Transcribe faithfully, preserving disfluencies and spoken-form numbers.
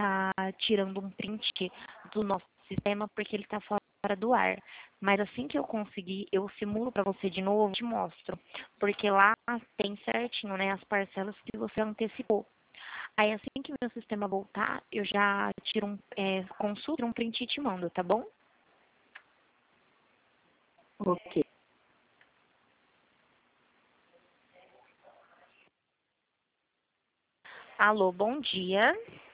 tá tirando um print do nosso sistema porque ele tá fora do ar. Mas assim que eu conseguir, eu simulo para você de novo e te mostro. Porque lá tem certinho, né, as parcelas que você antecipou. Aí assim que meu sistema voltar, eu já tiro um, é, consulto um print e te mando, tá bom? Ok. Alô, bom dia.